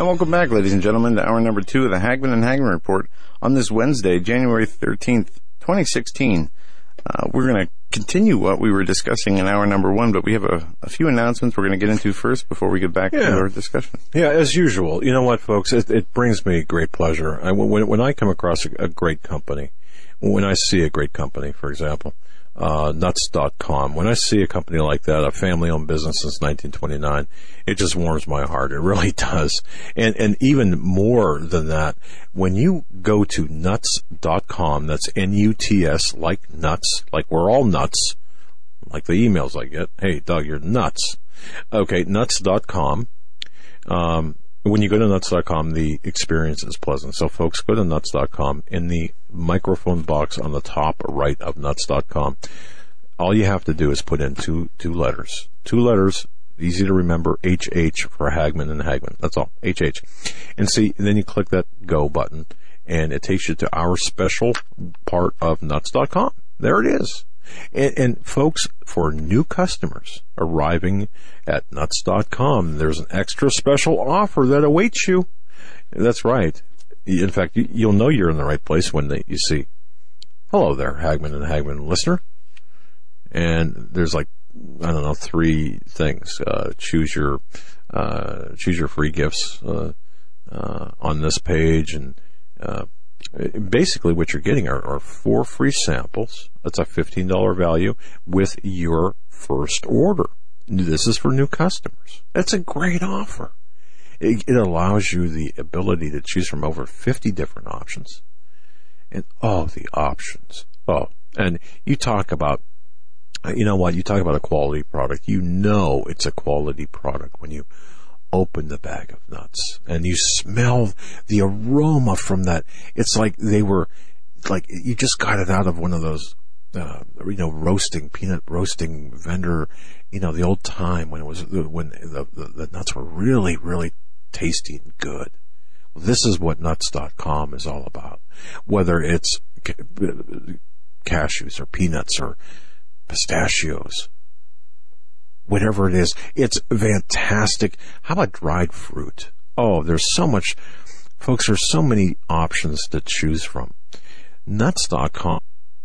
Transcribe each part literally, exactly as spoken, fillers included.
welcome back, ladies and gentlemen, to hour number two of the Hagman and Hagman Report on this Wednesday, January thirteenth, twenty sixteen. Uh, we're going to continue what we were discussing in hour number one, but we have a, a few announcements we're going to get into first before we get back yeah. to our discussion. Yeah, as usual. You know what, folks? It, it brings me great pleasure. I, when, when I come across a, a great company, when I see a great company, for example, uh, nuts dot com, when I see a company like that, a family-owned business since nineteen twenty-nine, it just warms my heart. It really does. And, and even more than that, when you go to nuts dot com, that's N U T S, like nuts, like we're all nuts, like the emails I get. Hey, Doug, you're nuts. Okay, nuts dot com. Um, when you go to nuts dot com, the experience is pleasant. So, folks, go to nuts dot com. In the microphone box on the top right of nuts dot com, all you have to do is put in two two letters. Two letters, easy to remember, H H for Hagman and Hagman. That's all, H H. And see, and then you click that go button, and it takes you to our special part of nuts dot com. There it is. And, and folks, for new customers arriving at nuts dot com, there's an extra special offer that awaits you. That's right. In fact, you, you'll know you're in the right place when they, you see, hello there, Hagman and Hagman listener. And there's like, I don't know, three things. Uh, choose your, uh, choose your free gifts, uh, uh, on this page. And, uh, basically what you're getting are, are four free samples. That's a fifteen dollars value with your first order. This is for new customers. That's a great offer. It, it allows you the ability to choose from over fifty different options. And oh, the options. Oh, and you talk about, you know what, you talk about a quality product. You know it's a quality product when you open the bag of nuts and you smell the aroma from that. It's like they were, like you just got it out of one of those, uh, you know, roasting, peanut roasting vendor, you know, the old time when it was, when the, the, the nuts were really, really tasty and good. Well, this is what nuts dot com is all about. Whether it's cashews or peanuts or pistachios, whatever it is, it's fantastic. How about dried fruit? Oh, there's so much, folks, there's so many options to choose from. nuts dot com.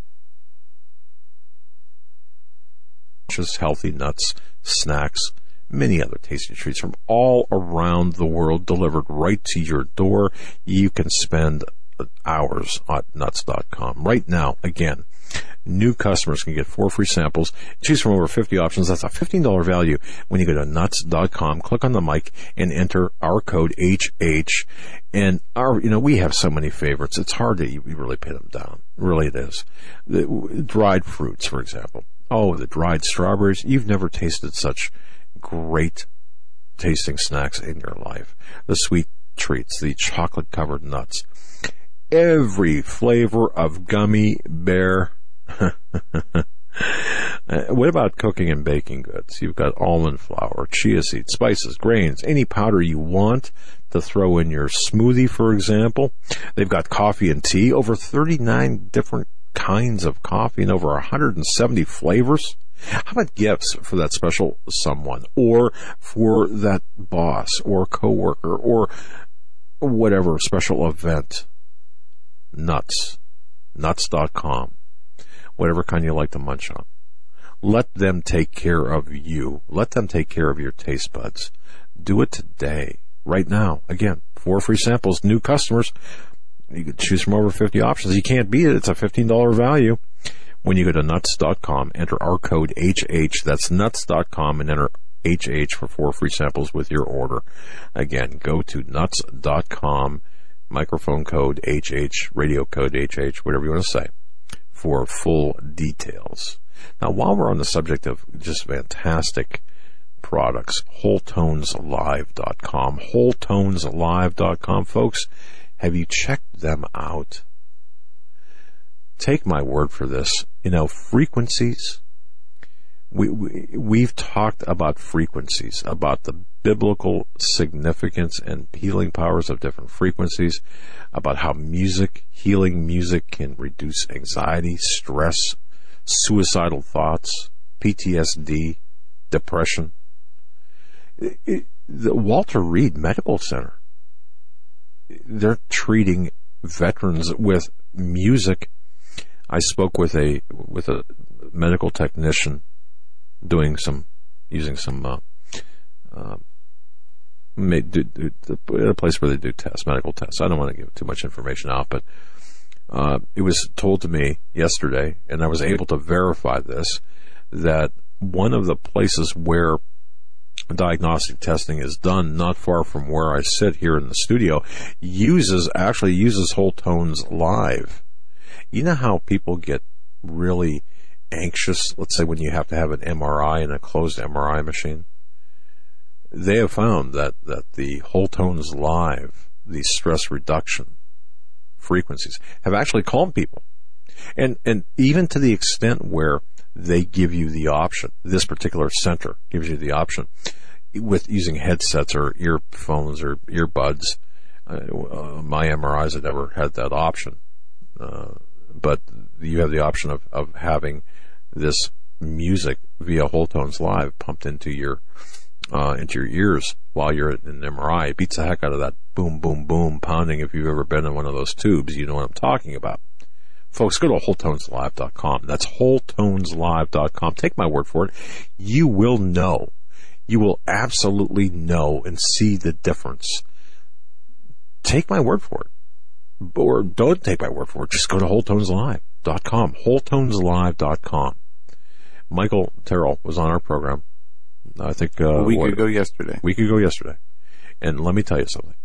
Just healthy nuts, snacks, many other tasty treats from all around the world delivered right to your door. You can spend hours at nuts dot com. Right now, again, new customers can get four free samples. Choose from over fifty options. That's a fifteen dollars value when you go to nuts dot com. Click on the mic and enter our code H H. And our, you know, we have so many favorites. It's hard to really pin them down. Really, it is. The dried fruits, for example. Oh, the dried strawberries. You've never tasted such great tasting snacks in your life. The sweet treats, the chocolate covered nuts. Every flavor of gummy bear. What about cooking and baking goods? You've got almond flour, chia seeds, spices, grains, any powder you want to throw in your smoothie, for example. They've got coffee and tea, over thirty-nine different kinds of coffee and over one hundred seventy flavors. How about gifts for that special someone or for that boss or coworker or whatever special event? Nuts. nuts dot com. Whatever kind you like to munch on. Let them take care of you. Let them take care of your taste buds. Do it today, right now. Again, four free samples, new customers. You can choose from over fifty options. You can't beat it. It's a fifteen dollars value. When you go to nuts dot com, enter our code H H. That's nuts dot com and enter H H for four free samples with your order. Again, go to nuts dot com, microphone code H H, radio code H H, whatever you want to say, for full details. Now, while we're on the subject of just fantastic products, whole tones live dot com, whole tones live dot com, folks, have you checked them out? Take my word for this. You know, frequencies. We, we, we've talked about frequencies, about the biblical significance and healing powers of different frequencies, about how music, healing music can reduce anxiety, stress, suicidal thoughts, P T S D, depression. It, it, the Walter Reed Medical Center they're treating veterans with music. I spoke with a with a medical technician doing some using some uh, uh, made, do, do, do, a place where they do tests, medical tests. I don't want to give too much information out, but uh, it was told to me yesterday, and I was able to verify this, that one of the places where diagnostic testing is done, not far from where I sit here in the studio, uses actually uses Whole Tones Live. You know how people get really anxious, let's say when you have to have an M R I in a closed M R I machine? They have found that, that the Whole Tones Live, the stress reduction frequencies, have actually calmed people. And and even to the extent where they give you the option, this particular center gives you the option, with using headsets or earphones or earbuds. Uh, my M R Is have never had that option. Uh, but you have the option of, of having this music via Whole Tones Live pumped into your uh, into your ears while you're in an M R I. It beats the heck out of that boom, boom, boom pounding. If you've ever been in one of those tubes, you know what I'm talking about. Folks, go to whole tones live dot com. That's whole tones live dot com. Take my word for it. You will know. You will absolutely know and see the difference. Take my word for it. Or don't take my word for it. Just go to whole tones live dot com. whole tones live dot com. Michael Terrell was on our program, I think, uh, a week what, ago yesterday. week ago yesterday. And let me tell you something.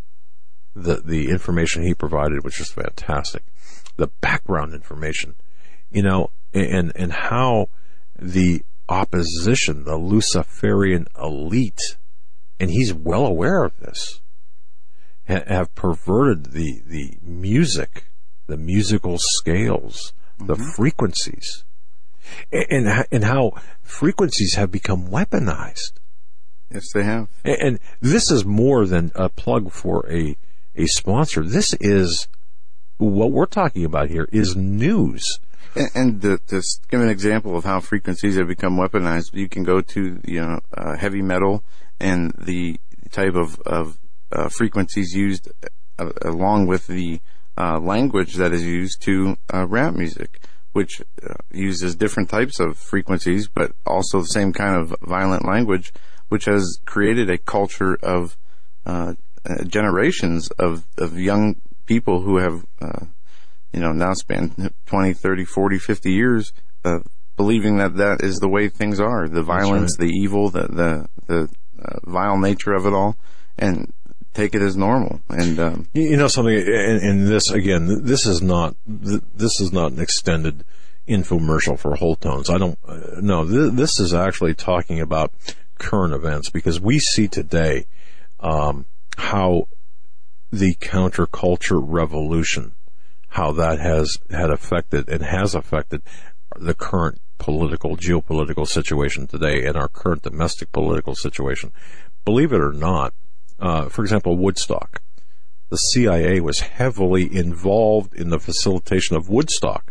The, the information he provided was just fantastic. The background information, you know, and, and how the opposition, the Luciferian elite, and he's well aware of this, ha- have perverted the, the music, the musical scales, the mm-hmm. frequencies, and, and, and how frequencies have become weaponized. Yes, they have. And, and this is more than a plug for a, a sponsor. This is, what we're talking about here is news. And, and to, to give an example of how frequencies have become weaponized, you can go to, you know, uh, heavy metal and the type of, of uh, frequencies used uh, along with the uh, language that is used to uh, rap music, which uh, uses different types of frequencies, but also the same kind of violent language, which has created a culture of uh, uh, generations of, of young people who have, uh, you know, now spent twenty, thirty, forty, fifty years, uh, believing that that is the way things are. The violence, right. the evil, the, the, the, uh, vile nature of it all, and take it as normal. And, um, you know something, and, and this, again, this is not, this is not an extended infomercial for Whole Tones. I don't, uh, no, th- this is actually talking about current events, because we see today, um, how the counterculture revolution, how that has had affected and has affected the current political, geopolitical situation today and our current domestic political situation. Believe it or not, uh, for example, Woodstock. The C I A was heavily involved in the facilitation of Woodstock.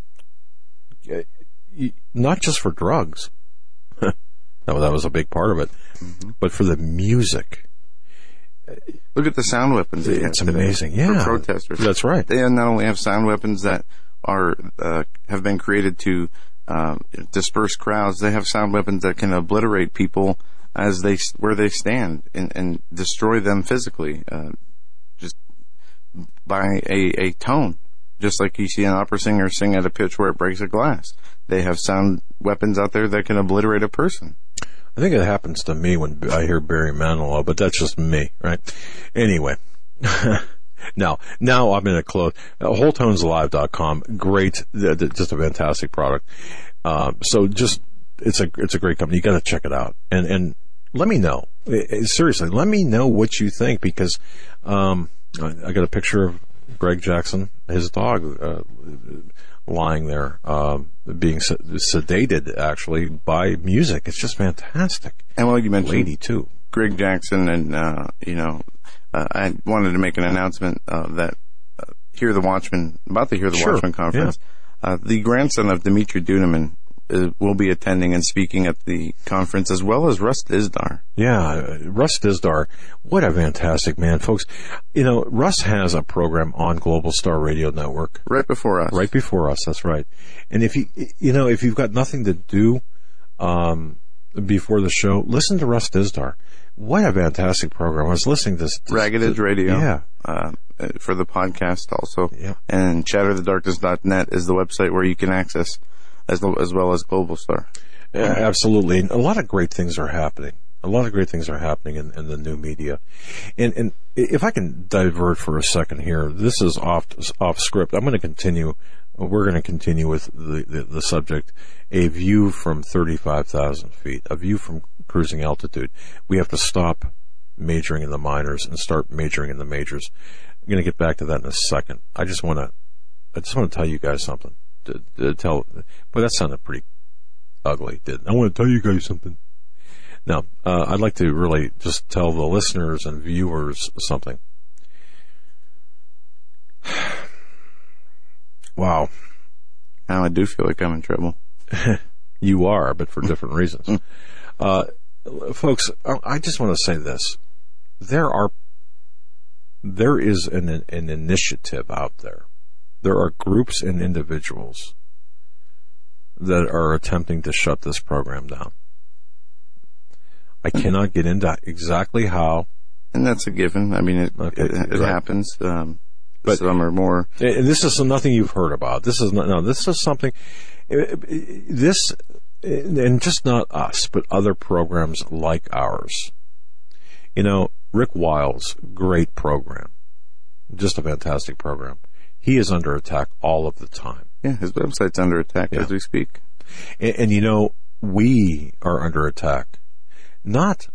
Not just for drugs. that was a big part of it, mm-hmm. but for the music. Look at the sound weapons. They it's amazing, yeah. For protesters. That's right. They not only have sound weapons that are uh, have been created to uh, disperse crowds, they have sound weapons that can obliterate people as they where they stand and, and destroy them physically, uh, just by a, a tone. Just like you see an opera singer sing at a pitch where it breaks a glass. They have sound weapons out there that can obliterate a person. I think it happens to me when I hear Barry Manilow, but that's just me, right? Anyway. now, now I'm in a close. Uh, whole tones live dot com. Great. Uh, just a fantastic product. Uh, so just, it's a, it's a great company. You got to check it out. And, and let me know. Seriously, let me know what you think, because, um, I got a picture of Greg Jackson, his dog, uh, lying there, um, being sedated actually by music. It's just fantastic. And well, you mentioned Lady too, Greg Jackson, and uh, you know, uh, I wanted to make an announcement uh, that uh, Hear the Watchman, about the Hear the sure. Watchman conference. Yeah. Uh, the grandson of Dimitri Duduman uh, will be attending and speaking at the conference, as well as Russ Dizdar. Yeah, Russ Dizdar. What a fantastic man, folks. You know, Russ has a program on Global Star Radio Network. Right before us. Right before us, that's right. And if you, you know, if you've got nothing to do um, before the show, listen to Russ Dizdar. What a fantastic program. I was listening to this. this Ragged Edge to, Radio. Yeah. Uh, for the podcast also. Yeah. And chatter the darkness dot net is the website where you can access, as, as well as Global Star. Yeah, absolutely. And a lot of great things are happening. A lot of great things are happening in, in the new media. And, and if I can divert for a second here, this is off, off script. I'm going to continue. We're going to continue with the, the, the subject, a view from thirty-five thousand feet, a view from cruising altitude. We have to stop majoring in the minors and start majoring in the majors. I'm going to get back to that in a second. I just want to, I just want to tell you guys something. To, to tell, but that sounded pretty ugly, didn't it? I want to tell you guys something. Now, uh, I'd like to really just tell the listeners and viewers something. Wow. Now I do feel like I'm in trouble. You are, but for different reasons. Uh, folks, I just want to say this. There are, there is an, an initiative out there. There are groups and individuals that are attempting to shut this program down. I cannot get into exactly how. And that's a given. I mean, it, okay, it, it right. happens. Um, but some are more. And this is nothing you've heard about. This is not, no, this is something, this, and just not us, but other programs like ours. You know, Rick Wiles, great program. Just a fantastic program. He is under attack all of the time. Yeah, his website's under attack yeah. as we speak. And, and, you know, we are under attack. Not,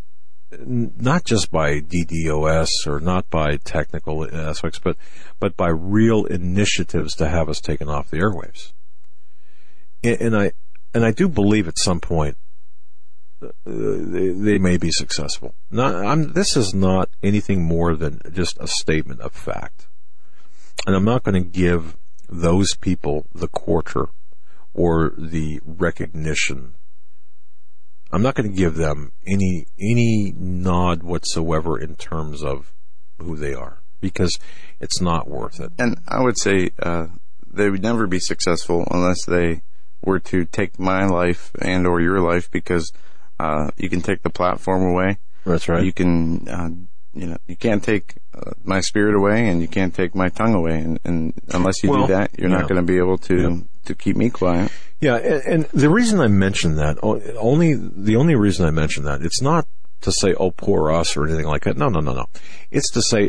not just by D DoS or not by technical aspects, but, but by real initiatives to have us taken off the airwaves. And, and I, and I do believe at some point uh, they, they may be successful. Not, I'm, this is not anything more than just a statement of fact. And I'm not going to give those people the quarter or the recognition. I'm not going to give them any any nod whatsoever in terms of who they are, because it's not worth it. And I would say uh, they would never be successful unless they were to take my life and or your life, because uh, you can take the platform away. That's right. You can, uh, you know, you can't take uh, my spirit away, and you can't take my tongue away. And, and unless you well, do that, you're yeah. not going to be able to yeah. to keep me quiet. Yeah, and, and the reason I mention that, only the only reason I mention that, it's not to say, oh, poor us or anything like that. No, no, no, no. It's to say,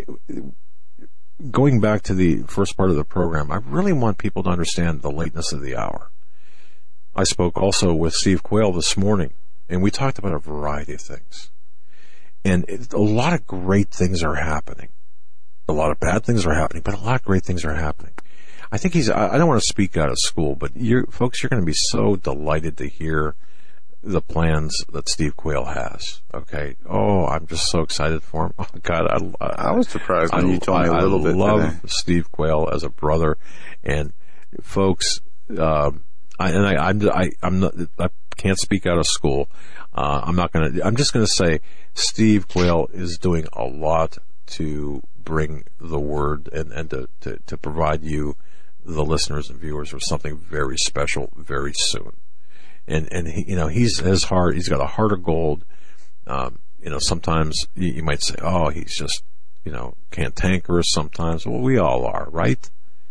going back to the first part of the program, I really want people to understand the lateness of the hour. I spoke also with Steve Quayle this morning, and we talked about a variety of things. And it, a lot of great things are happening. A lot of bad things are happening, but a lot of great things are happening. I think he's, I don't want to speak out of school, but you folks, you're going to be so delighted to hear the plans that Steve Quayle has. Okay. Oh, I'm just so excited for him. Oh, God. I, I, I was surprised when I, you told me a little I bit. I love today. Steve Quayle as a brother. And folks, um, I, and I, I'm, I, I'm not, I can't speak out of school. Uh, I'm not going to, I'm just going to say Steve Quayle is doing a lot to bring the word and, and to, to, to provide you, the listeners and viewers, with something very special very soon. And, and he, you know, he's his heart, he's got a heart of gold. Um, you know, sometimes you, you might say, oh, he's just, you know, cantankerous sometimes. Well, we all are, right?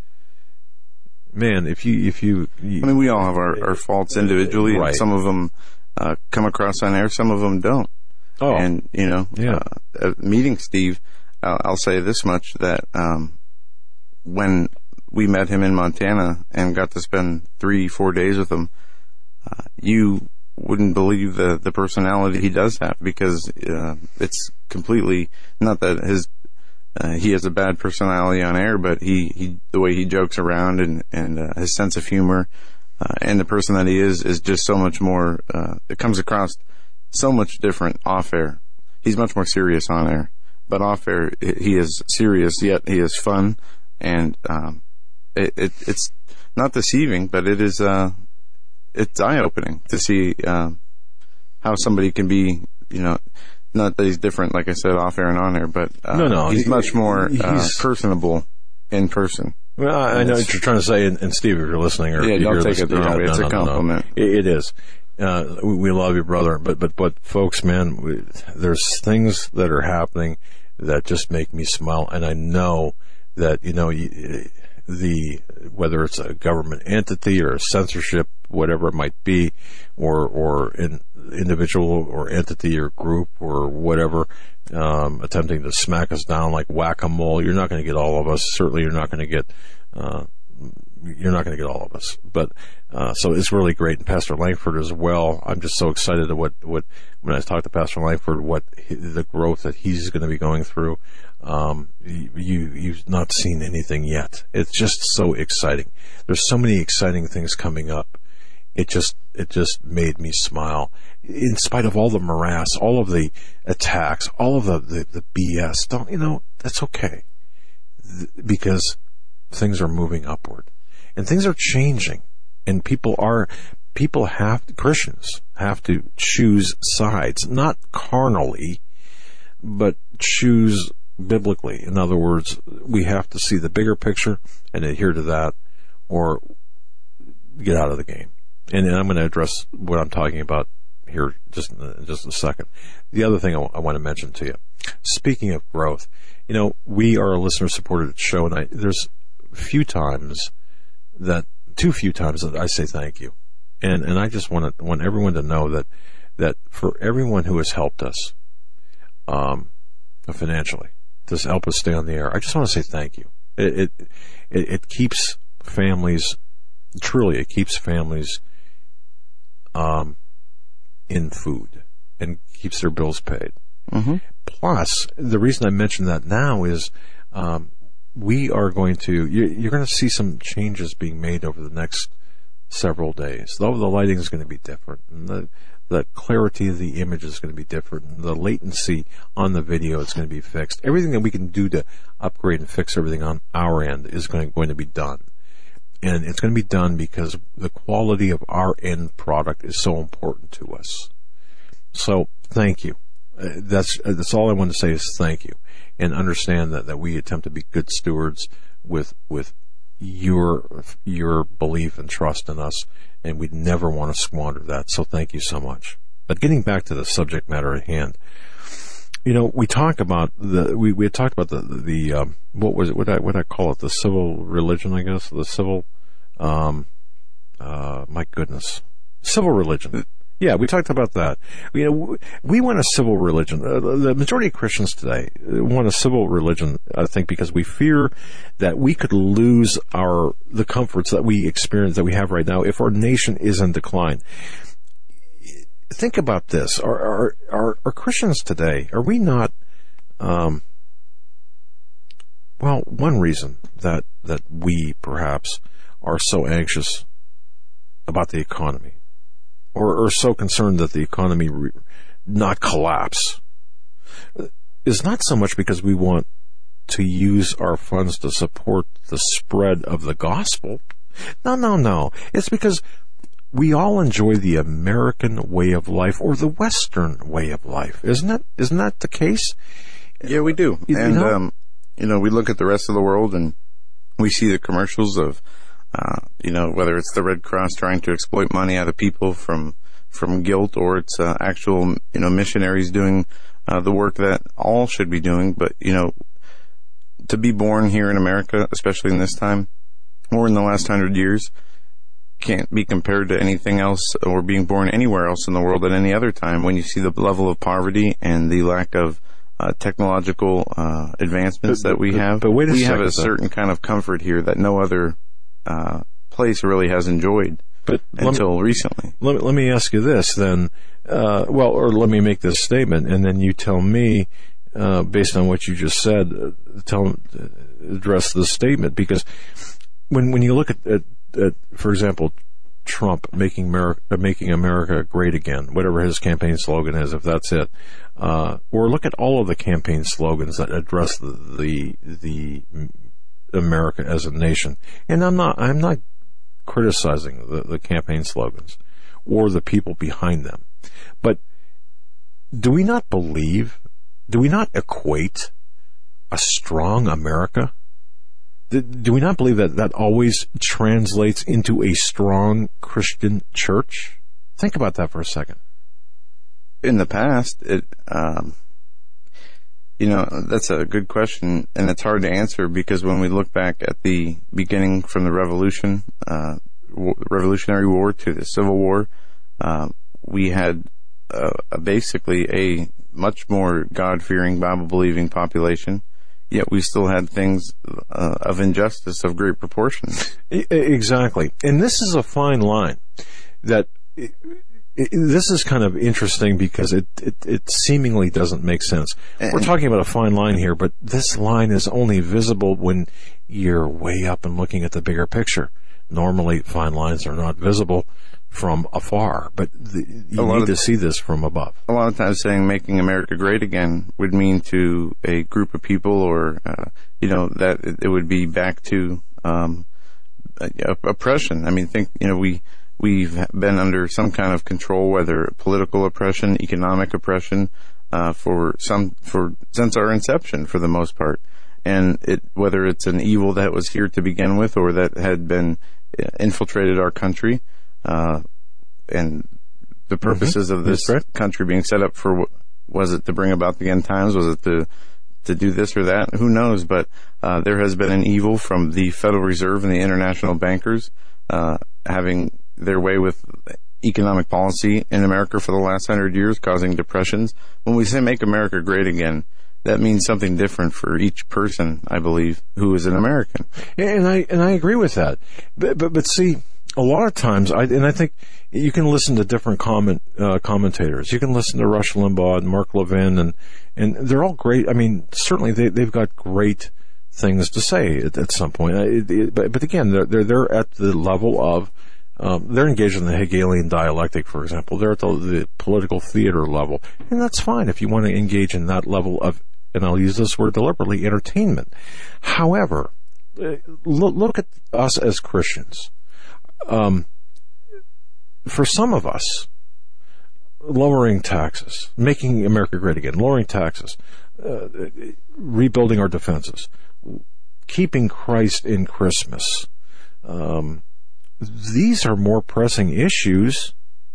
Man, if you, if you, you I mean, we all have our, our faults individually, right. and some of them, uh, come across on air, some of them don't. Oh. And, you know, yeah. uh, meeting Steve, uh, I'll say this much, that, um, when we met him in Montana and got to spend three, four days with him, uh, you wouldn't believe the, the personality he does have, because, uh, it's completely, not that his, uh, he has a bad personality on air, but he, he, the way he jokes around and, and, uh, his sense of humor, uh, and the person that he is, is just so much more, uh, it comes across so much different off air. He's much more serious on air, but off air, he is serious, yet he is fun, and, um, It, it, it's not deceiving, but it is, uh, it's eye-opening to see uh, how somebody can be, you know, not that he's different, like I said, off air and on air, but uh, no, no, he's he, much more he's, uh, personable in person. Well, I know what you're trying to say, and, and Steve, if you're listening, or yeah, if don't you're take it the wrong way. It's no, a no, compliment. No, no. It, it is. Uh, we, we love you, brother. But, but, but, folks, man, we, there's things that are happening that just make me smile, and I know that, you know, you, the whether it's a government entity or a censorship, whatever it might be, or or an individual or entity or group or whatever, um, attempting to smack us down like whack-a-mole, you're not going to get all of us. Certainly, you're not going to get. Uh, You're not going to get all of us, but uh, so it's really great. And Pastor Langford as well. I'm just so excited at what what when I talk to Pastor Langford, what he, the growth that he's going to be going through. Um, you you've not seen anything yet. It's just so exciting. There's so many exciting things coming up. It just it just made me smile, in spite of all the morass, all of the attacks, all of the the, the B S. Don't you know? That's okay, because things are moving upward, and things are changing, and people are, people have, Christians have to choose sides, not carnally, but choose biblically. In other words, we have to see the bigger picture and adhere to that, or get out of the game. And, and I'm going to address what I'm talking about here just in just a second. The other thing I, w- I want to mention to you, speaking of growth, you know, we are a listener-supported show, and I, there's few times that too few times that I say thank you, and and I just want to want everyone to know that that for everyone who has helped us um financially to help us stay on the air, I just want to say thank you. It it it, it keeps families, truly it keeps families um in food and keeps their bills paid. Mm-hmm. Plus, the reason I mention that now is um we are going to, you're going to see some changes being made over the next several days. Though the lighting is going to be different, and the, the clarity of the image is going to be different, and the latency on the video is going to be fixed. Everything that we can do to upgrade and fix everything on our end is going, going to be done. And it's going to be done because the quality of our end product is so important to us. So, thank you. Uh, that's, uh, that's all I want to say is thank you. And understand that, that we attempt to be good stewards with with your your belief and trust in us, and we'd never want to squander that. So thank you so much. But getting back to the subject matter at hand, you know, we talk about the we, we had talked about the the, the um, what was it? What I what I call it? The civil religion, I guess. The civil, um, uh, my goodness, civil religion. Yeah, we talked about that. You know, we want a civil religion. Uh, the majority of Christians today want a civil religion, I think, because we fear that we could lose our the comforts that we experience, that we have right now, if our nation is in decline. Think about this. Are, are, are, are Christians today, are we not, um, well, one reason that, that we perhaps are so anxious about the economy, or, or so concerned that the economy re- not collapse, is not so much because we want to use our funds to support the spread of the gospel. No, no, no. It's because we all enjoy the American way of life, or the Western way of life. Isn't that, isn't that the case? Yeah, we do. You, and, you know? um, you know, we look at the rest of the world and we see the commercials of, uh, you know, whether it's the Red Cross trying to exploit money out of people from, from guilt, or it's, uh, actual, you know, missionaries doing, uh, the work that all should be doing. But, you know, to be born here in America, especially in this time, or in the last hundred years, can't be compared to anything else, or being born anywhere else in the world at any other time, when you see the level of poverty and the lack of uh, technological uh, advancements but, that we but, have. But wait a we second, have a certain kind of comfort here that no other uh, place really has enjoyed but until let me, recently. Let me, let me ask you this then. Uh, well, or let me make this statement, and then you tell me, uh, based on what you just said, uh, tell uh, address the statement, because when when you look at, at, at for example, Trump making America, making America great again, whatever his campaign slogan is, if that's it, uh, or look at all of the campaign slogans that address the, the the America as a nation. And I'm not I'm not criticizing the, the campaign slogans. or the people behind them. But do we not believe, do we not equate a strong America? Do we not believe that that always translates into a strong Christian church? Think about that for a second. In the past, it, um, you know, that's a good question, and it's hard to answer because when we look back at the beginning from the Revolution, uh, Revolutionary War to the Civil War, uh, we had uh, basically a much more God-fearing, Bible-believing population. Yet we still had things uh, of injustice of great proportions. Exactly. And this is a fine line that it, it, this is kind of interesting because it, it, it seemingly doesn't make sense. And we're talking about a fine line here, but this line is only visible when you're way up and looking at the bigger picture. Normally, fine lines are not visible from afar, but the, you need to see this from above. A lot of times saying making America great again would mean to a group of people or, uh, you know, that it would be back to um, oppression. I mean, think, you know, we, we've been under some kind of control, whether political oppression, economic oppression, uh, for some, for, since our inception for the most part. And it, whether it's an evil that was here to begin with or that had been infiltrated our country, Uh, and the purposes mm-hmm. of this right. country being set up for, was it to bring about the end times? Was it to, to do this or that? Who knows? But, uh, there has been an evil from the Federal Reserve and the international bankers, uh, having their way with economic policy in America for the last hundred years, causing depressions. When we say make America great again, that means something different for each person, I believe, who is an American. And I, and I agree with that. But, but, but see, a lot of times, I, and I think you can listen to different comment, uh, commentators. You can listen to Rush Limbaugh and Mark Levin, and, and they're all great. I mean, certainly they, they've got great things to say at, at some point. It, it, but, but again, they're, they're, they're at the level of, um, they're engaged in the Hegelian dialectic, for example. They're at the, the political theater level. And that's fine if you want to engage in that level of, and I'll use this word deliberately, entertainment. However, uh, look, look at us as Christians. Um, for some of us, lowering taxes, making America great again, lowering taxes, uh, rebuilding our defenses, keeping Christ in Christmas, um, these are more pressing issues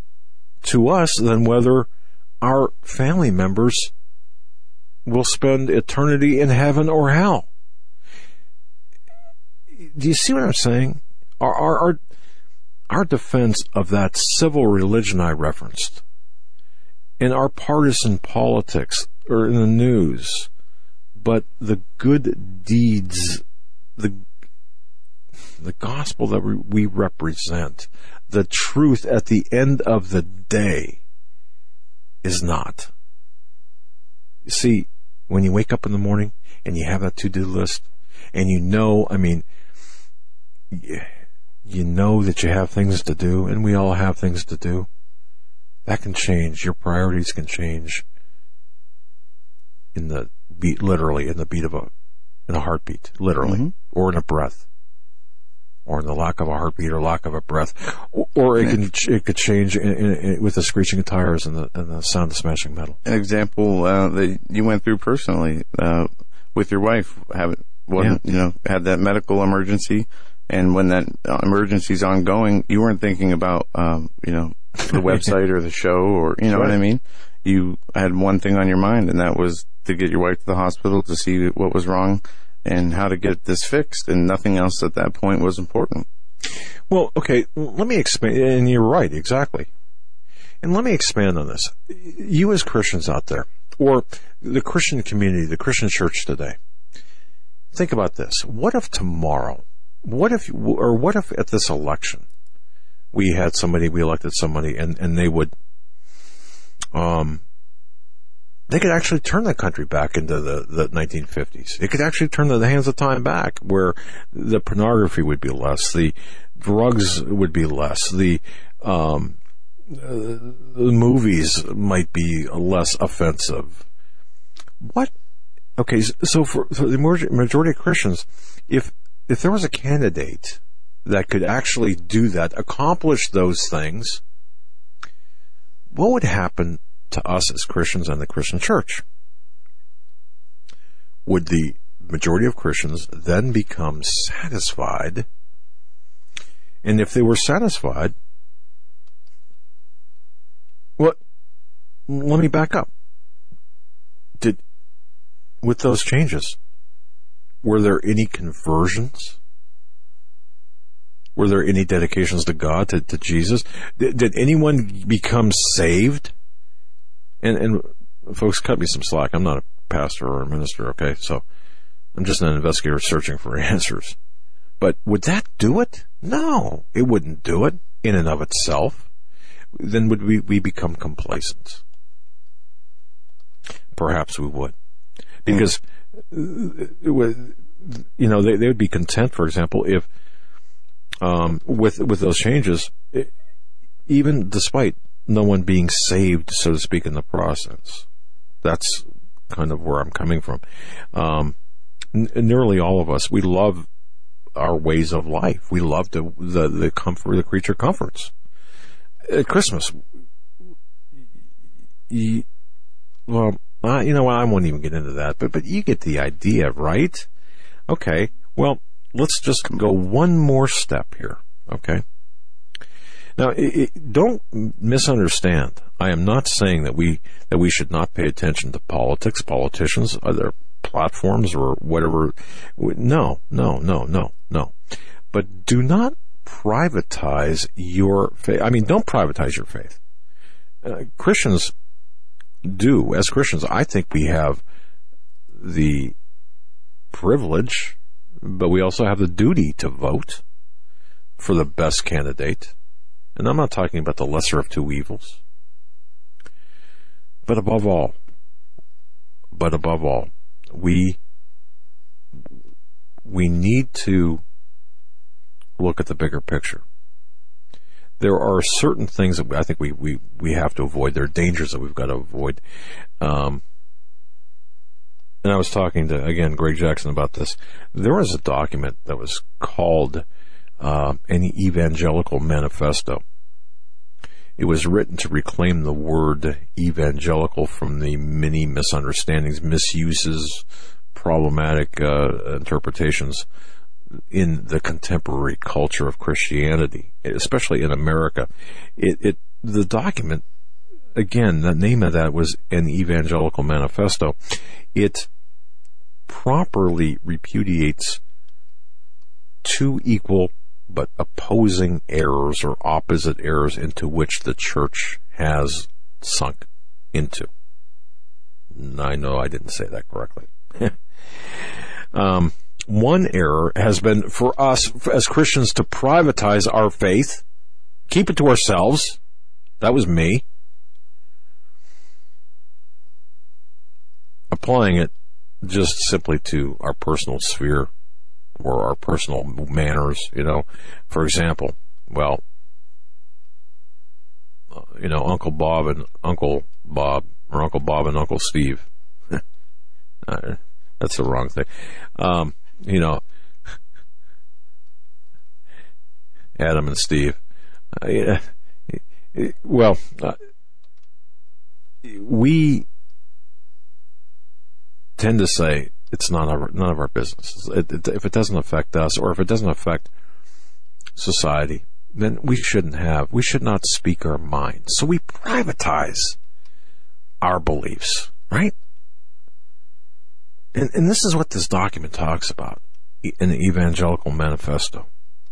to us than whether our family members will spend eternity in heaven or hell. Do you see what I'm saying? Our, our, our Our defense of that civil religion I referenced, and our partisan politics are in the news, but the good deeds, the the gospel that we, we represent, the truth at the end of the day is not. You see, when you wake up in the morning and you have that to-do list, and you know, I mean, yeah, you know that you have things to do, and we all have things to do. That can change. Your priorities can change in the beat, literally, in the beat of a, in a heartbeat, literally, mm-hmm. or in a breath, or in the lack of a heartbeat or lack of a breath, or, or it can it could change in, in, in, with the screeching of tires and the, and the sound of smashing metal. An example uh, that you went through personally uh, with your wife, having wasn't yeah. you know had that medical emergency. And when that emergency is ongoing, you weren't thinking about, um, you know, the website or the show or, you know right. what I mean? You had one thing on your mind, and that was to get your wife to the hospital to see what was wrong and how to get this fixed. And nothing else at that point was important. Well, okay, let me expand. And you're right, exactly. And let me expand on this. You as Christians out there, or the Christian community, the Christian church today, think about this. What if tomorrow, What if, or what if at this election, we had somebody, we elected somebody, and, and they would, um, they could actually turn the country back into the, the nineteen fifties. It could actually turn the hands of time back, where the pornography would be less, the drugs would be less, the, um, uh, the movies might be less offensive. What? Okay, so for, for the majority of Christians, if, If there was a candidate that could actually do that, accomplish those things, what would happen to us as Christians and the Christian church? Would the majority of Christians then become satisfied? And if they were satisfied, well, let me back up. Did, with those changes, were there any conversions? Were there any dedications to God, to, to Jesus? Did, did anyone become saved? And, and folks, cut me some slack. I'm not a pastor or a minister, okay? So I'm just an investigator searching for answers. But would that do it? No, it wouldn't do it in and of itself. Then would we, we become complacent? Perhaps we would. Because, you know, they, they would be content, for example, if um, with with those changes, even despite no one being saved, so to speak, in the process. That's kind of where I'm coming from. Um, n- nearly all of us, we love our ways of life. We love to, the the comfort, the creature comforts. At Christmas, you, well, uh, you know what? I won't even get into that, but but you get the idea, right? Okay. Well, let's just go one more step here. Okay. Now, it, it, don't misunderstand. I am not saying that we that we should not pay attention to politics, politicians, other platforms, or whatever. No, no, no, no, no. But do not privatize your faith. I mean, don't privatize your faith. Uh, Christians do. As Christians, I think we have the privilege, but we also have the duty to vote for the best candidate. And I'm not talking about the lesser of two evils. But above all, but above all, we we need to look at the bigger picture. There are certain things that I think we, we, we have to avoid. There are dangers that we've got to avoid. Um, and I was talking to, again, Greg Jackson about this. There was a document that was called uh, an Evangelical Manifesto. It was written to reclaim the word evangelical from the many misunderstandings, misuses, problematic uh, interpretations in the contemporary culture of Christianity, especially in America. It, it the document, again, the name of that was an Evangelical Manifesto. It properly repudiates two equal but opposing errors or opposite errors into which the church has sunk into. I know I didn't say that correctly. um, one error has been for us as Christians to privatize our faith, keep it to ourselves. That was me. Applying it just simply to our personal sphere or our personal manners, you know. For example, well, uh, you know, Uncle Bob and Uncle Bob, or Uncle Bob and Uncle Steve. uh, that's the wrong thing. Um, you know, Adam and Steve. Uh, yeah, well, uh, we tend to say, it's not our, none of our business. It, it, if it doesn't affect us, or if it doesn't affect society, then we shouldn't have, we should not speak our mind. So we privatize our beliefs, right? And, and this is what this document talks about in the Evangelical Manifesto.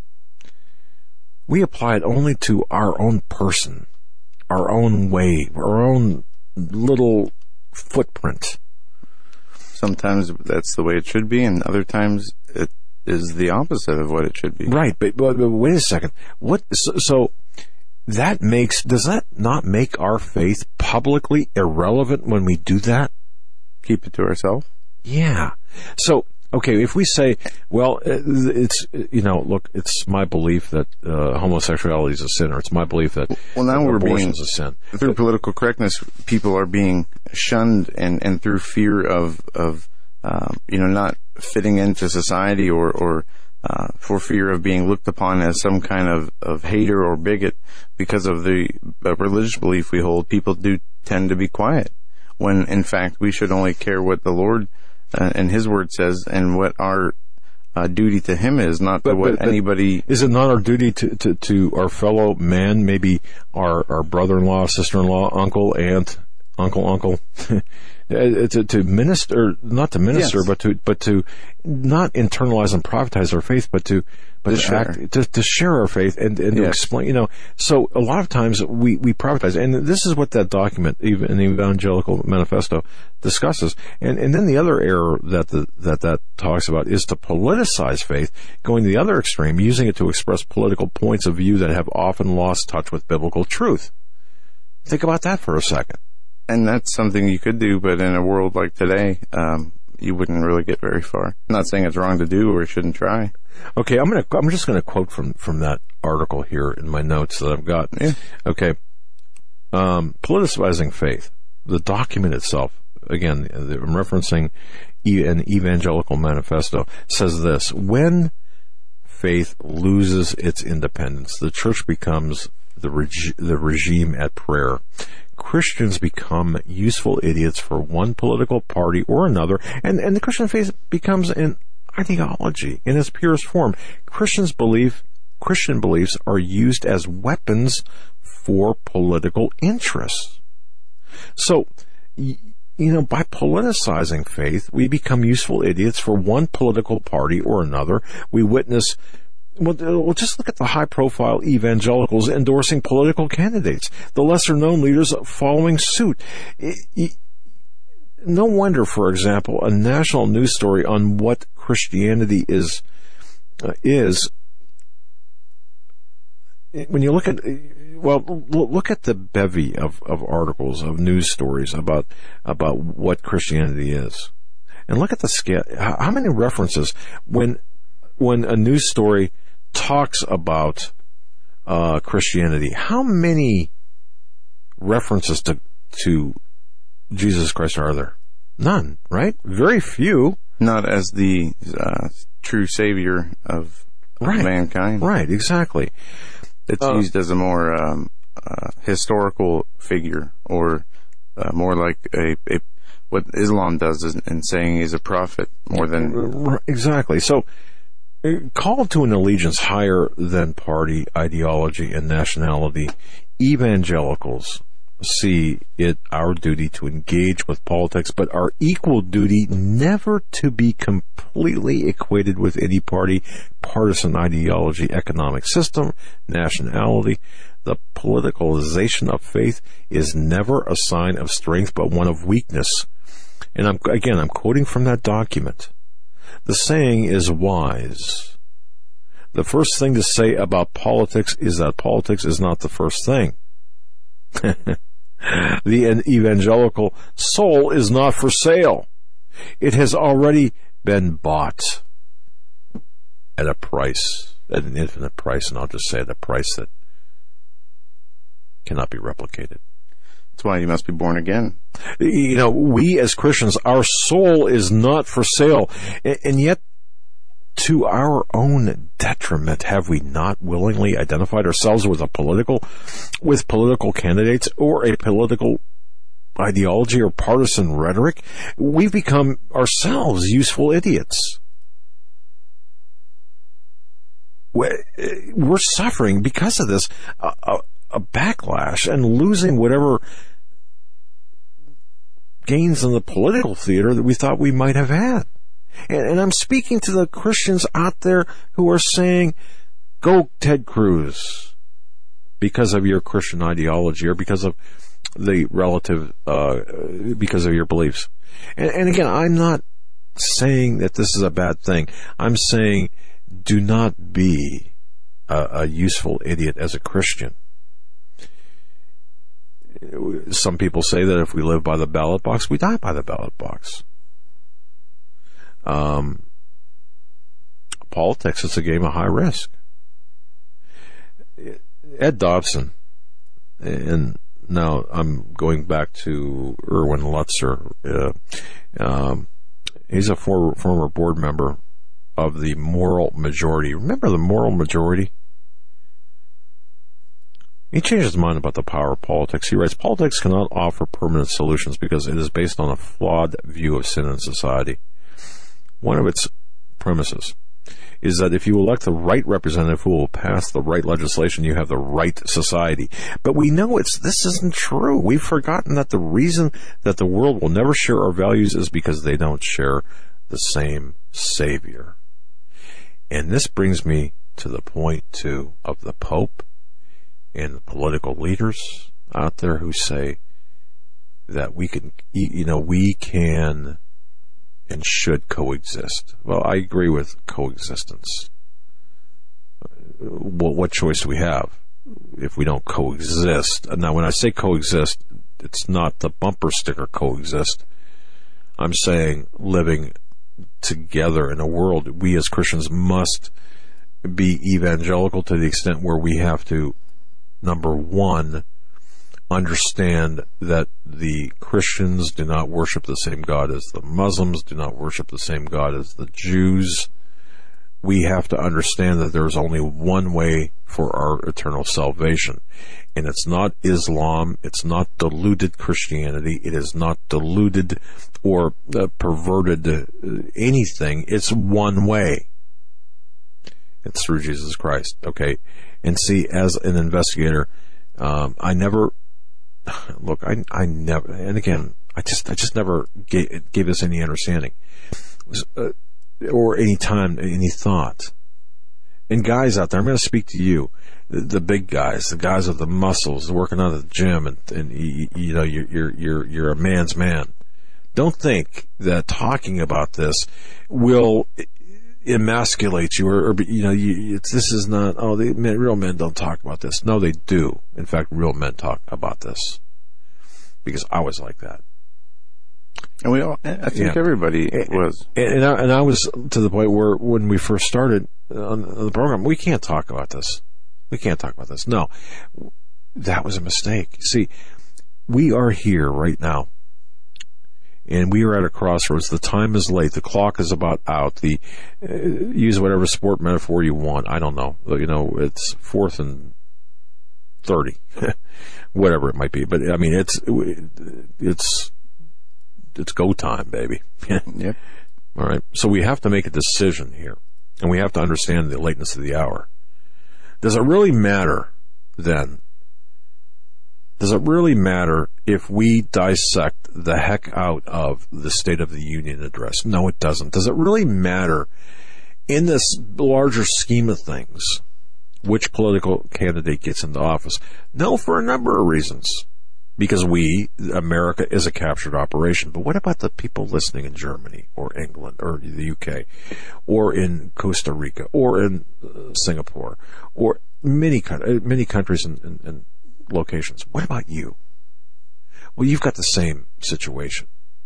We apply it only to our own person, our own way, our own little footprint. Sometimes that's the way it should be, and other times it is the opposite of what it should be. Right, but, but, but wait a second. What? So, so that makes, does that not make our faith publicly irrelevant when we do that? Keep it to ourselves? Yeah. So, okay, if we say, well, it's, you know, look, it's my belief that uh, homosexuality is a sin, or it's my belief that well, now we're being, is a sin. Through political correctness, people are being shunned, and, and through fear of, of um, you know, not fitting into society, or, or uh, for fear of being looked upon as some kind of, of hater or bigot because of the uh, religious belief we hold, people do tend to be quiet, when in fact we should only care what the Lord uh, and His Word says and what our uh, duty to Him is, not but, to what but, but anybody... Is it not our duty to, to, to our fellow man, maybe our, our brother-in-law, sister-in-law, uncle, aunt, uncle, uncle, to, to minister, not to minister, Yes. but to but to not internalize and privatize our faith, but to but To to, share. act, to, to share our faith and, and to Yes. explain. You know, so a lot of times we, we privatize, and this is what that document, even in the Evangelical Manifesto, discusses. And and then the other error that the, that that talks about is to politicize faith, going to the other extreme, using it to express political points of view that have often lost touch with biblical truth. Think about that for a second. And that's something you could do, but in a world like today, um, you wouldn't really get very far. I'm not saying it's wrong to do or shouldn't try. Okay, I'm gonna. I'm just gonna quote from, from that article here in my notes that I've got. Yeah. Okay, um, politicizing faith. The document itself, again, I'm referencing an Evangelical Manifesto, says this: when faith loses its independence, the church becomes the reg- the regime at prayer. Christians become useful idiots for one political party or another, and, and the Christian faith becomes an ideology in its purest form. Christians believe, Christian beliefs are used as weapons for political interests. So, you know, by politicizing faith, we become useful idiots for one political party or another. We witness Well, well, just look at the high-profile evangelicals endorsing political candidates, the lesser-known leaders following suit. It, it, no wonder, for example, a national news story on what Christianity is uh, is. When you look at, well, look at the bevy of, of articles, of news stories about about what Christianity is, and look at the scale. How many references when when a news story talks about uh, Christianity, how many references to to Jesus Christ are there? None, right? Very few. Not as the uh, true Savior of, of right. mankind. Right, exactly. It's uh, used as a more um, uh, historical figure, or uh, more like a, a what Islam does in, in saying he's a prophet more than... Exactly. So, called to an allegiance higher than party ideology and nationality, evangelicals see it our duty to engage with politics, but our equal duty never to be completely equated with any party, partisan ideology, economic system, nationality. The politicalization of faith is never a sign of strength, but one of weakness. And I'm, again, I'm quoting from that document. The saying is wise. The first thing to say about politics is that politics is not the first thing. The evangelical soul is not for sale. It has already been bought at a price, at an infinite price, and I'll just say at a price that cannot be replicated. That's why you must be born again. You know, we as Christians, our soul is not for sale. And yet, to our own detriment, have we not willingly identified ourselves with a political, with political candidates or a political ideology or partisan rhetoric? We've become ourselves useful idiots. We're suffering because of this, a, a, a backlash, and losing whatever gains in the political theater that we thought we might have had. And, and I'm speaking to the Christians out there who are saying, go Ted Cruz, because of your Christian ideology or because of the relative, uh, because of your beliefs. And, and again, I'm not saying that this is a bad thing. I'm saying do not be a, a useful idiot as a Christian. Some people say that if we live by the ballot box, we die by the ballot box. Um, politics, it's a game of high risk. Ed Dobson, and now I'm going back to Erwin Lutzer. Uh, um, he's a for, former board member of the moral majority. Remember the moral majority? He changed his mind about the power of politics. He writes, politics cannot offer permanent solutions because it is based on a flawed view of sin in society. One of its premises is that if you elect the right representative who will pass the right legislation, you have the right society. But we know it's this isn't true. We've forgotten that the reason that the world will never share our values is because they don't share the same Savior. And this brings me to the point, too, of the Pope and the political leaders out there who say that we can, you know, we can and should coexist. Well, I agree with coexistence. Well, what choice do we have if we don't coexist? Now, when I say coexist, it's not the bumper sticker coexist. I'm saying living together in a world. We as Christians must be evangelical to the extent where we have to, number one, understand that the Christians do not worship the same God as the Muslims, do not worship the same God as the Jews. We have to understand that there's only one way for our eternal salvation. And it's not Islam, it's not diluted Christianity, it is not diluted or uh, perverted uh, anything. It's one way. It's through Jesus Christ, okay? And see, as an investigator, um, I never... Look, I, I never, and again, I just, I just never gave, gave this any understanding, uh, or any time, any thought. And guys out there, I'm going to speak to you, the, the big guys, the guys with the muscles, working out at the gym, and, and you, you know, you're, you're, you're, you're a man's man. Don't think that talking about this will emasculate you, or, or you know, you, it's, this is not, oh, the men, real men don't talk about this. No, they do. In fact, real men talk about this. Because I was like that. And we all, I think yeah. everybody was. And, and, I, and I was to the point where when we first started on the program, we can't talk about this. We can't talk about this. No, that was a mistake. See, we are here right now. And we are at a crossroads. The time is late. The clock is about out. The uh, use whatever sport metaphor you want. I don't know. You know, it's fourth and thirty, whatever it might be. But I mean, it's it's it's go time, baby. Yep. All right. So we have to make a decision here, and we have to understand the lateness of the hour. Does it really matter then? Does it really matter if we dissect the heck out of the State of the Union address? No, it doesn't. Does it really matter in this larger scheme of things which political candidate gets into office? No, for a number of reasons. Because we, America, is a captured operation. But what about the people listening in Germany or England or the U K or in Costa Rica or in uh, Singapore or many, many countries and, and, and locations? What about you? Well, you've got the same situation,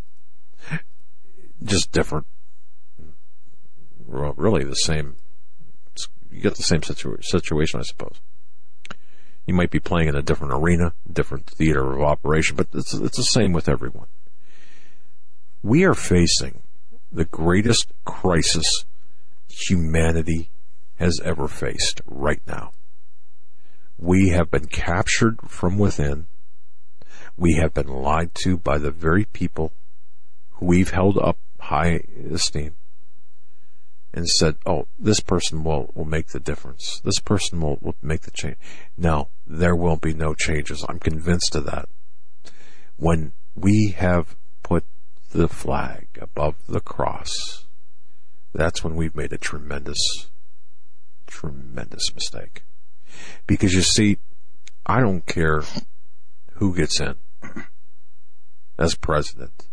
just different. Well, really the same. You get the same situa- situation, I suppose. You might be playing in a different arena, different theater of operation, but it's, it's the same with everyone. We are facing the greatest crisis humanity has ever faced right now. We have been captured from within. We have been lied to by the very people who we've held up high esteem and said, oh, this person will, will make the difference. This person will, will make the change. No, there will be no changes. I'm convinced of that. When we have put the flag above the cross, that's when we've made a tremendous, tremendous mistake. Because you see, I don't care who gets in as president,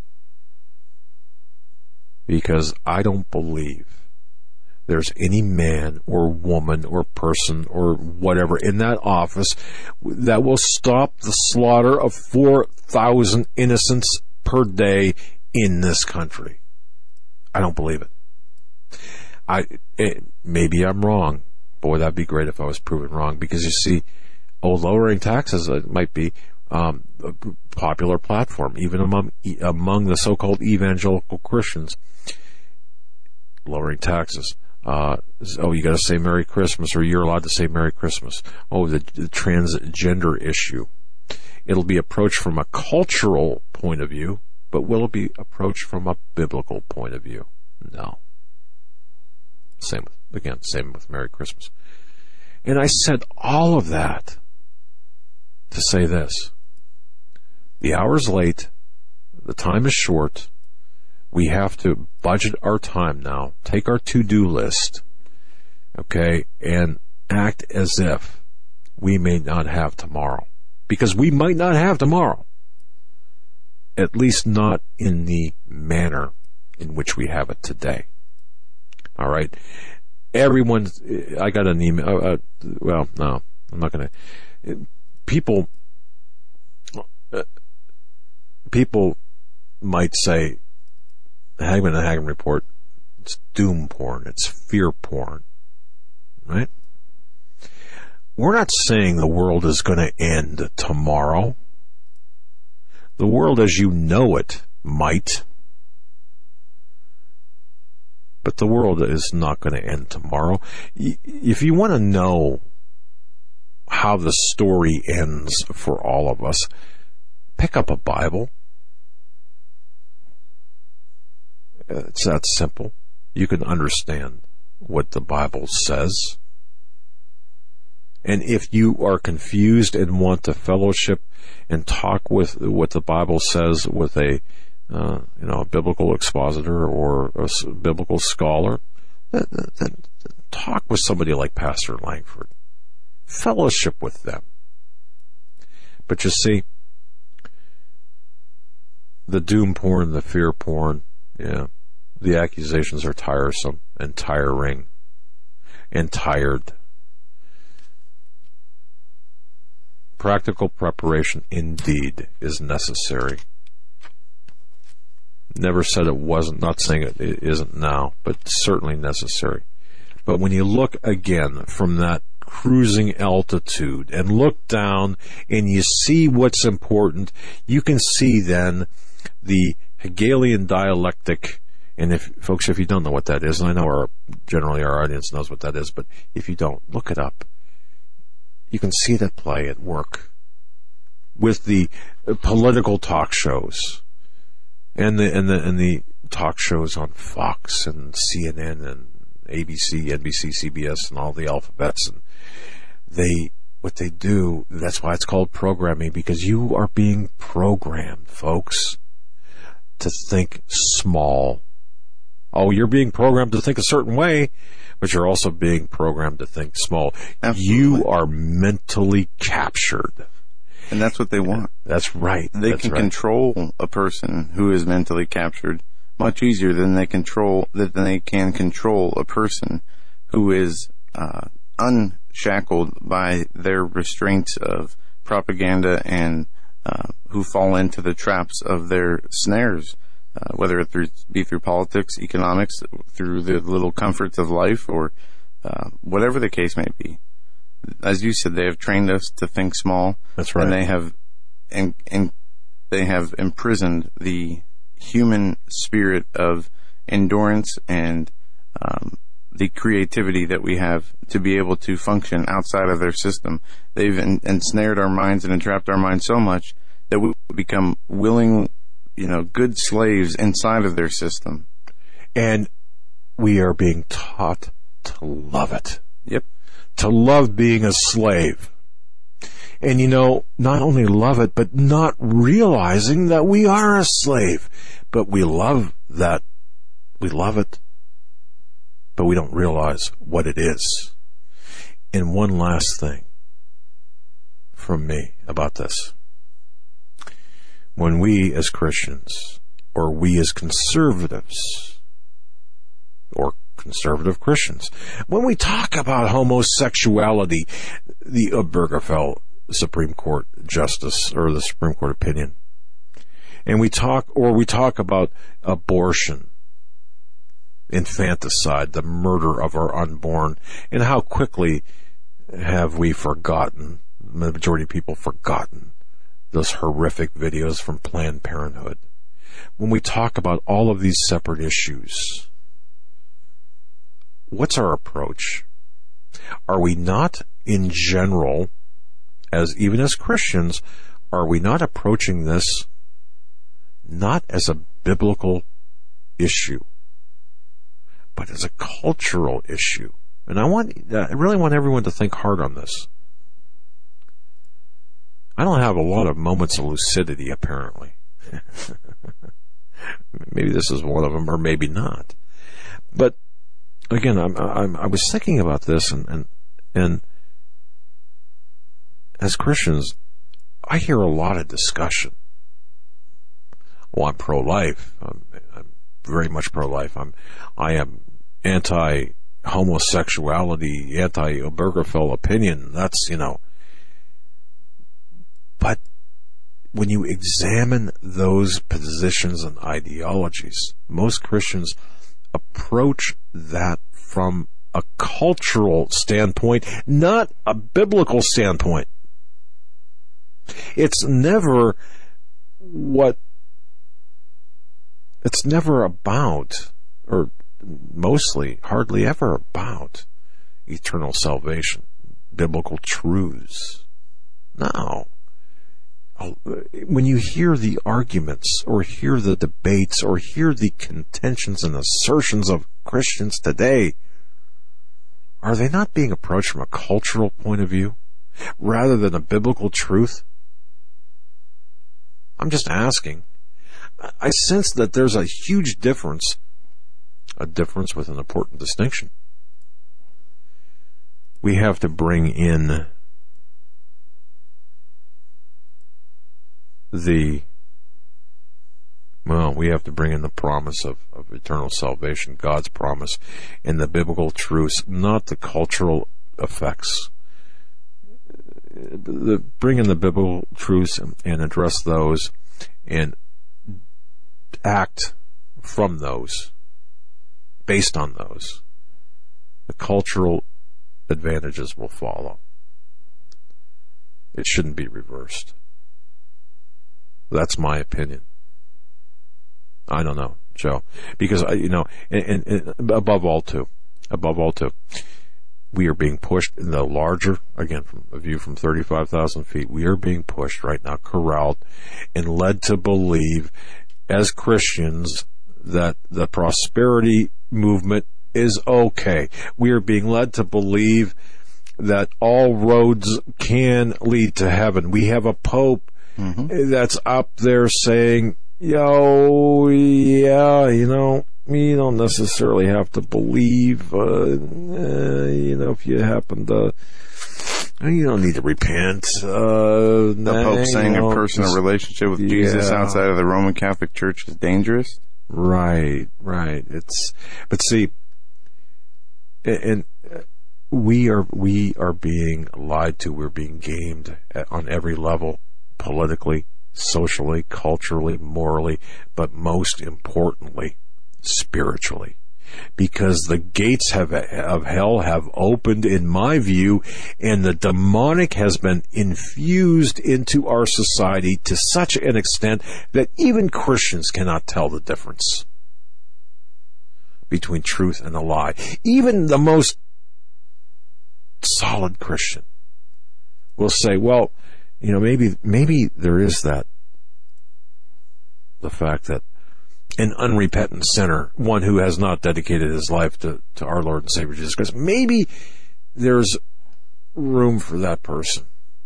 because I don't believe there's any man or woman or person or whatever in that office that will stop the slaughter of four thousand innocents per day in this country. I don't believe it. I it, maybe I'm wrong. Boy, that'd be great if I was proven wrong, because you see, oh, lowering taxes uh, might be um, a popular platform, even among among the so-called evangelical Christians. lowering taxes. Uh, oh, you got to say Merry Christmas, or you're allowed to say Merry Christmas. Oh, the, the transgender issue. It'll be approached from a cultural point of view, but will it be approached from a biblical point of view? No. Same with, again, same with Merry Christmas. And I said all of that to say this. The hour's late. The time is short. We have to budget our time now, take our to-do list, okay, and act as if we may not have tomorrow. Because we might not have tomorrow. At least not in the manner in which we have it today. All right? Everyone, I got an email, uh, uh, well, no, I'm not going to. People, uh, people might say, the Hagmann and Hagmann Report, it's doom porn, it's fear porn, right? We're not saying the world is going to end tomorrow. The world as you know it might, but the world is not going to end tomorrow. If you want to know how the story ends for all of us, pick up a Bible. It's that simple. You can understand what the Bible says. And if you are confused and want to fellowship and talk with what the Bible says with a, uh, you know, a biblical expositor or a biblical scholar, then, then talk with somebody like Pastor Langford. Fellowship with them. But you see, the doom porn, the fear porn, yeah, the accusations are tiresome and tiring and tired. Practical preparation indeed is necessary. Never said it wasn't, not saying it, it isn't now, but certainly necessary. But when you look again from that cruising altitude and look down and you see what's important, you can see then the Hegelian dialectic. And if, folks, if you don't know what that is, and I know our, generally our audience knows what that is, but if you don't, look it up. You can see that play at work with the political talk shows and the and the and the talk shows on Fox and C N N and A B C, N B C, C B S, and all the alphabets. And they what they do. That's why it's called programming, because you are being programmed, folks, to think small. Oh, you're being programmed to think a certain way, but you're also being programmed to think small. Absolutely. You are mentally captured. And that's what they want. That's right. They that's can right. control a person who is mentally captured much easier than they control than they can control a person who is uh, unshackled by their restraints of propaganda and uh, who fall into the traps of their snares. Uh, whether it through, be through politics, economics, through the little comforts of life, or uh, whatever the case may be. As you said, they have trained us to think small. That's right. And they have, and, and they have imprisoned the human spirit of endurance and um, the creativity that we have to be able to function outside of their system. They've en- ensnared our minds and entrapped our minds so much that we become willing, you know, good slaves inside of their system. And we are being taught to love it. Yep. To love being a slave. And, you know, not only love it, but not realizing that we are a slave. But we love that. We love it. But we don't realize what it is. And one last thing from me about this. When we as Christians, or we as conservatives, or conservative Christians, when we talk about homosexuality, the Obergefell Supreme Court justice, or the Supreme Court opinion, and we talk, or we talk about abortion, infanticide, the murder of our unborn, and how quickly have we forgotten, the majority of people forgotten, those horrific videos from Planned Parenthood. When we talk about all of these separate issues, what's our approach? Are we not, in general, as even as Christians, are we not approaching this not as a biblical issue, but as a cultural issue? And I want, I really want everyone to think hard on this. I don't have a lot of moments of lucidity, apparently. Maybe this is one of them, or maybe not. But again, I'm, I'm, I was thinking about this, and, and and as Christians, I hear a lot of discussion. Well, I'm pro-life. I'm, I'm very much pro-life. I'm, I am anti-homosexuality, anti-Obergefell opinion. That's, you know. But when you examine those positions and ideologies, most Christians approach that from a cultural standpoint, not a biblical standpoint. It's never what, it's never about, or mostly, hardly ever about eternal salvation, biblical truths. No. When you hear the arguments or hear the debates or hear the contentions and assertions of Christians today, are they not being approached from a cultural point of view rather than a biblical truth? I'm just asking. I sense that there's a huge difference, a difference with an important distinction. We have to bring in the, well, we have to bring in the promise of, of eternal salvation, God's promise, and the biblical truths, not the cultural effects. The, bring in the biblical truths and, and address those and act from those, based on those. The cultural advantages will follow. It shouldn't be reversed. That's my opinion. I don't know, Joe, because you know, and, and, and above all, too, above all, too, we are being pushed in the larger, again, from a view from thirty-five thousand feet. We are being pushed right now, corralled, and led to believe, as Christians, that the prosperity movement is okay. We are being led to believe that all roads can lead to heaven. We have a pope. Mm-hmm. That's up there saying, yo, yeah, you know, you don't necessarily have to believe, uh, uh, you know, if you happen to, you don't need to repent. Uh, the nah, Pope saying know, a personal relationship with yeah. Jesus outside of the Roman Catholic Church is dangerous? Right, right. It's, but see, and we are, we are being lied to, we're being gamed on every level. Politically, socially, culturally, morally, but most importantly, spiritually. Because the gates have, of hell have opened, in my view, and the demonic has been infused into our society to such an extent that even Christians cannot tell the difference between truth and a lie. Even the most solid Christian will say, well, you know, maybe, maybe there is that, the fact that an unrepentant sinner, one who has not dedicated his life to, to our Lord and Savior Jesus Christ, maybe there's room for that person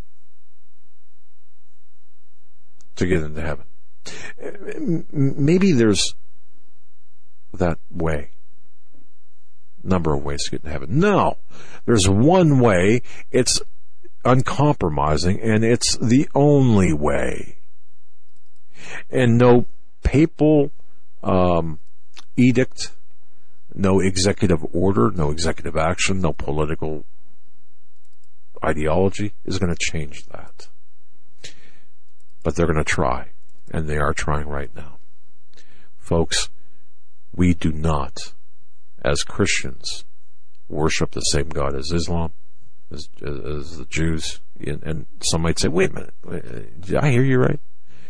to get into heaven. Maybe there's that way. Number of ways to get into heaven. No, there's one way. It's uncompromising, and it's the only way. And no papal um, edict, no executive order, no executive action, no political ideology is going to change that. But they're going to try, and they are trying right now. Folks, we do not, as Christians, worship the same God as Islam, As, as the Jews, and, and some might say, wait a minute, wait, did I hear you right?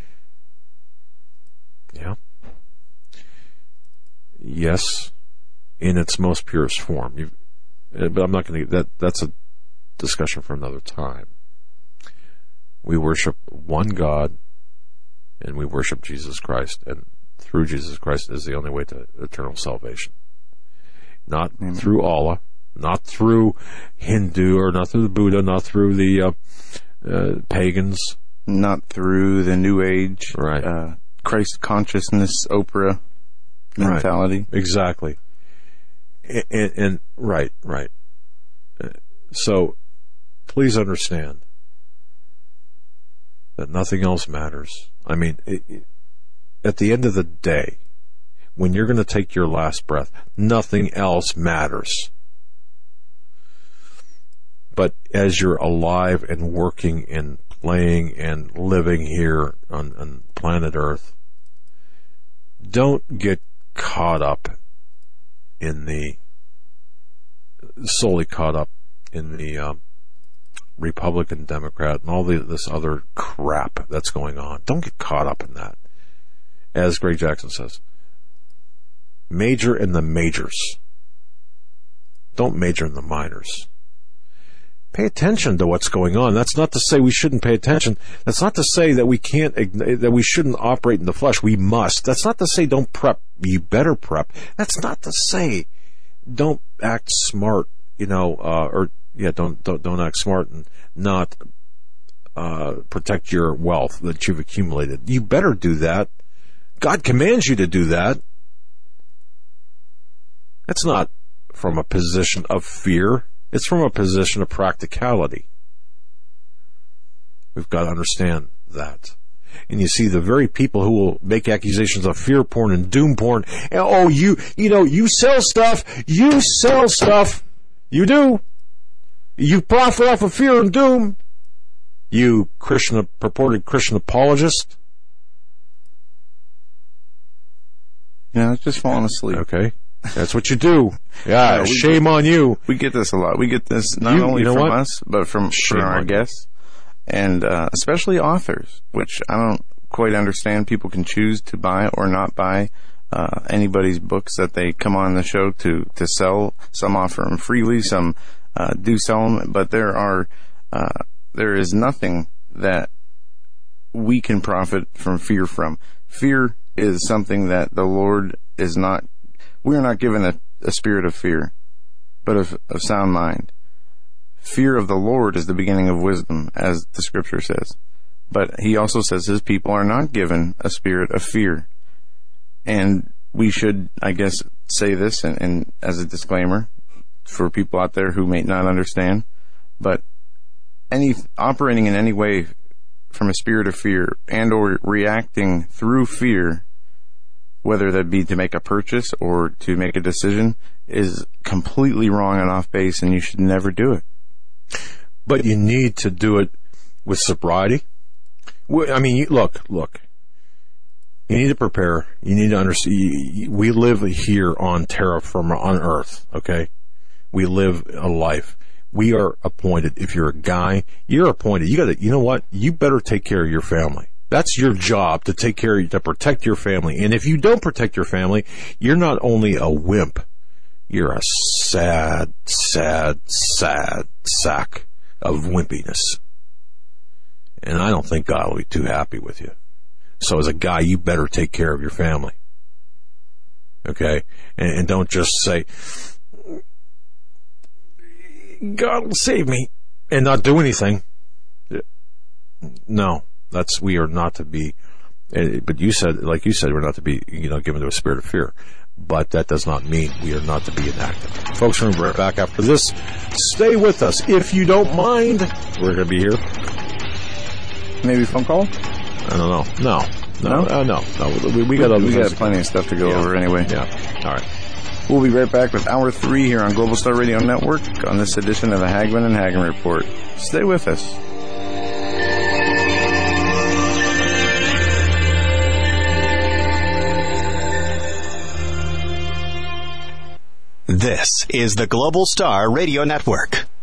Yeah. Yes, in its most purest form. You've, but I'm not going to, that, that's a discussion for another time. We worship one God, and we worship Jesus Christ, and through Jesus Christ is the only way to eternal salvation. Not Amen. Through Allah, not through Hindu, or not through the Buddha, not through the uh, uh, pagans. Not through the New Age, right. uh, Christ consciousness, Oprah mentality. Right. Exactly. And, and, and right, right. So, please understand that nothing else matters. I mean, it, it, at the end of the day, when you're going to take your last breath, nothing else matters. But as you're alive and working and playing and living here on, on planet Earth, don't get caught up in the, solely caught up in the um, Republican, Democrat, and all the, this other crap that's going on. Don't get caught up in that. As Greg Jackson says, major in the majors. Don't major in the minors. Pay attention to what's going on. That's not to say we shouldn't pay attention. That's not to say that we can't, that we shouldn't operate in the flesh. We must. That's not to say don't prep. You better prep. That's not to say don't act smart, you know, uh, or, yeah, don't, don't, don't act smart and not, uh, protect your wealth that you've accumulated. You better do that. God commands you to do that. It's not from a position of fear. It's from a position of practicality. We've got to understand that. And you see the very people who will make accusations of fear porn and doom porn. And, oh, you, you know, you sell stuff. You sell stuff. You do. You profit off of fear and doom. You Christian, purported Christian apologist. Yeah, I was just falling asleep. Okay. That's what you do. Yeah, yeah shame get, on you. We get this a lot. We get this not you, only you know from what? us, but from, from our guests, and uh, especially authors, which I don't quite understand. People can choose to buy or not buy uh, anybody's books that they come on the show to, to sell. Some offer them freely, some uh, do sell them, but there are uh, there is nothing that we can profit from fear from. Fear is something that the Lord is not. We are not given a, a spirit of fear, but of, of sound mind. Fear of the Lord is the beginning of wisdom, as the scripture says. But he also says his people are not given a spirit of fear. And we should, I guess, say this and, and as a disclaimer for people out there who may not understand, but any operating in any way from a spirit of fear and or reacting through fear, whether that be to make a purchase or to make a decision, is completely wrong and off base, and you should never do it. But you need to do it with sobriety. I mean, you, look, look. You need to prepare. You need to understand. We live here on terra firma, on Earth, okay? We live a life. We are appointed. If you're a guy, you're appointed. You got to, you know what? You better take care of your family. That's your job, to take care of, to protect your family. And if you don't protect your family, you're not only a wimp, you're a sad, sad, sad sack of wimpiness. And I don't think God will be too happy with you. So as a guy, you better take care of your family. Okay? And, and don't just say, God will save me, and not do anything. No. That's, we are not to be, but you said, like you said, we're not to be, you know, given to a spirit of fear. But that does not mean we are not to be inactive. Folks, we're right back after this. Stay with us. If you don't mind, we're going to be here. Maybe a phone call? I don't know. No. No, no, uh, no. no. We, we got other We things. got plenty of stuff to go yeah. over anyway. Yeah. All right. We'll be right back with Hour three here on Global Star Radio Network on this edition of the Hagman and Hagman Report. Stay with us. This is the Global Star Radio Network.